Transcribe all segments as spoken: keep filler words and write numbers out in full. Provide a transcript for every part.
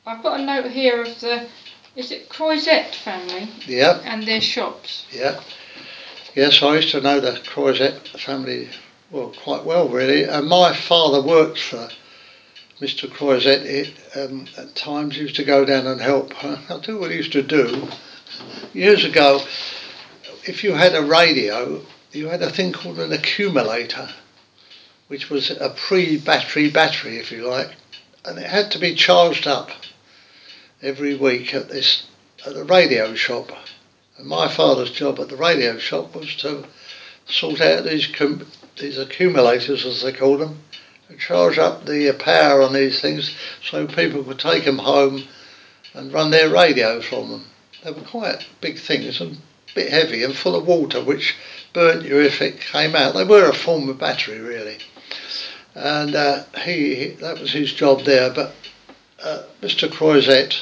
I've got a note here of the, is it Croisette family? Yeah. And their shops. Yeah. Yes, I used to know the Croisette family well quite well, really. And my father worked for Mister Croisette. It, um, at times he used to go down and help. I'll tell you what he used to do. Years ago, if you had a radio, you had a thing called an accumulator, which was a pre-battery battery, if you like, and it had to be charged up every week at this at the radio shop. And my father's job at the radio shop was to sort out these com- these accumulators, as they call them, and charge up the power on these things so people could take them home and run their radio from them. They were quite big things and a bit heavy and full of water, which burnt you if it came out. They were a form of battery, really. And uh, he, he that was his job there. But uh, Mister Croisette,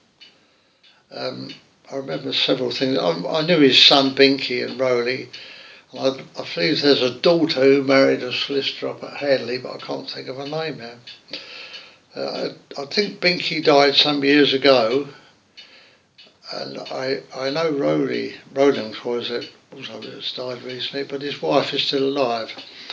um, I remember several things. I, I knew his son Binky and Rowley. I, I believe there's a daughter who married a solicitor up at Hadley, but I can't think of her name now. Uh, I, I think Binky died some years ago, and I I know Rowley, Roland Croisette also has died recently, but his wife is still alive.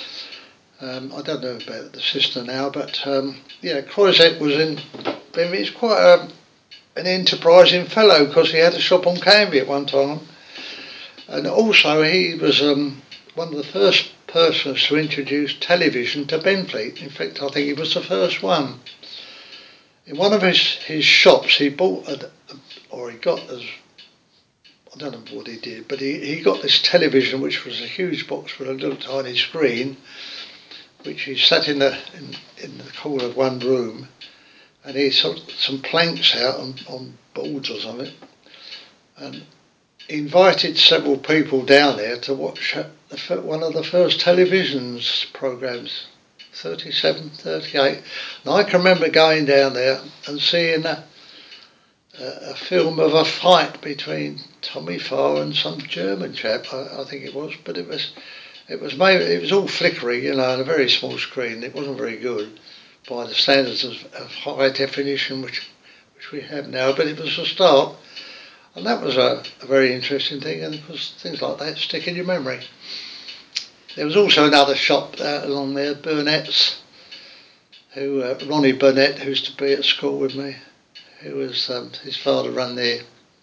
Um, I don't know about the sister now, but um, yeah, Croisette was in. He's quite a, an enterprising fellow because he had a shop on Canby at one time. And also he was um, one of the first persons to introduce television to Benfleet. In fact, I think he was the first one. In one of his, his shops, he bought, a, or he got, as I don't know what he did, but he, he got this television, which was a huge box with a little tiny screen, which he sat in the in, in the corner of one room, and he sort some planks out on, on boards or something, and invited several people down there to watch the, one of the first televisions programmes, thirty-seven, thirty-eight. And I can remember going down there and seeing a, a, a film of a fight between Tommy Farr and some German chap, I, I think it was, but it was it was maybe it was all flickery, you know, on a very small screen. It wasn't very good by the standards of, of high definition which which we have now, but it was a start. And that was a, a very interesting thing, and of course things like that stick in your memory. There was also another shop uh, along there, Burnett's, who uh, Ronnie Burnett, who used to be at school with me, who was um, his father ran the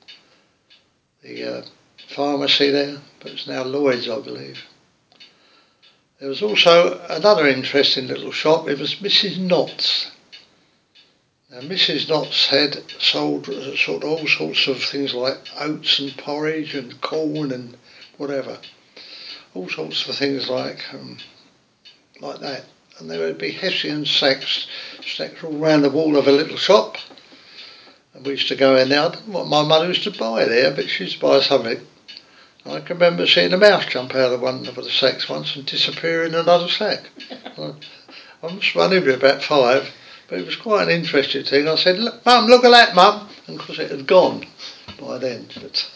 the uh, pharmacy there, but it's now Lloyd's, I believe. There was also another interesting little shop. It was Missus Knott's. Now, Missus Knott's had sold sort of all sorts of things like oats and porridge and corn and whatever, all sorts of things like um, like that. And there would be Hessian sacks stacked all round the wall of a little shop. And we used to go in there. I don't know what my mother used to buy there, but she used to buy something. And I can remember seeing a mouse jump out of one of the sacks once and disappear in another sack. I must have only been about five. But it was quite an interesting thing. I said, look, Mum, look at that, Mum. And of course it had gone by then. But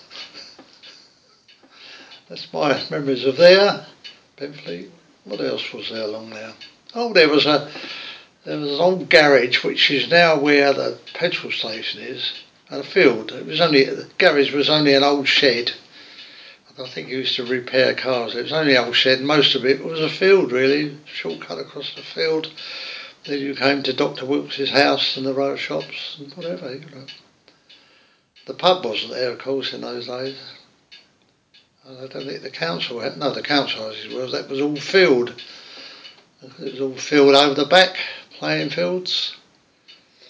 that's my memories of there. Benfleet. What else was there along there? Oh, there was a there was an old garage which is now where the petrol station is, and a field. It was only the garage was only an old shed. I think he used to repair cars. It was only an old shed. Most of it was a field, really, shortcut across the field. Then you came to Doctor Wilkes's house and the row of shops and whatever, you know. The pub wasn't there, of course, in those days. I don't think the council had, no, the council houses was, that was all field. It was all field over the back, playing fields.